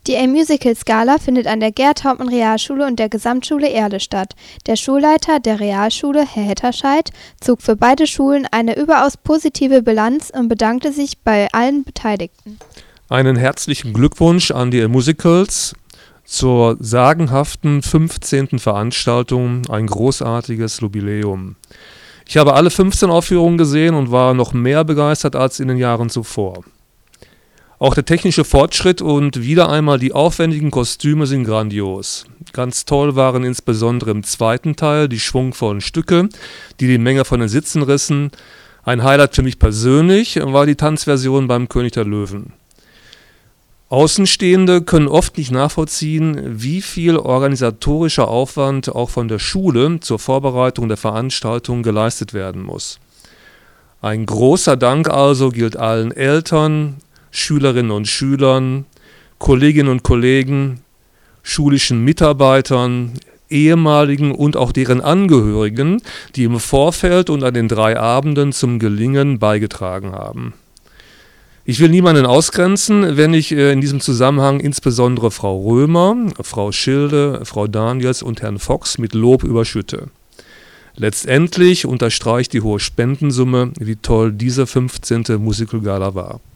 Die A-Musicals-Gala findet an der Gerd-Hauptmann-Realschule und der Gesamtschule Erle statt. Der Schulleiter der Realschule, Herr Hetterscheid, zog für beide Schulen eine überaus positive Bilanz und bedankte sich bei allen Beteiligten. Einen herzlichen Glückwunsch an die A-Musicals zur sagenhaften 15. Veranstaltung, ein großartiges Jubiläum. Ich habe alle 15 Aufführungen gesehen und war noch mehr begeistert als in den Jahren zuvor. Auch der technische Fortschritt und wieder einmal die aufwendigen Kostüme sind grandios. Ganz toll waren insbesondere im zweiten Teil die schwungvollen Stücke, die die Menge von den Sitzen rissen. Ein Highlight für mich persönlich war die Tanzversion beim König der Löwen. Außenstehende können oft nicht nachvollziehen, wie viel organisatorischer Aufwand auch von der Schule zur Vorbereitung der Veranstaltung geleistet werden muss. Ein großer Dank also gilt allen Eltern, Schülerinnen und Schülern, Kolleginnen und Kollegen, schulischen Mitarbeitern, ehemaligen und auch deren Angehörigen, die im Vorfeld und an den 3 Abenden zum Gelingen beigetragen haben. Ich will niemanden ausgrenzen, wenn ich in diesem Zusammenhang insbesondere Frau Römer, Frau Schilde, Frau Daniels und Herrn Fox mit Lob überschütte. Letztendlich unterstreicht die hohe Spendensumme, wie toll diese 15. Musical Gala war.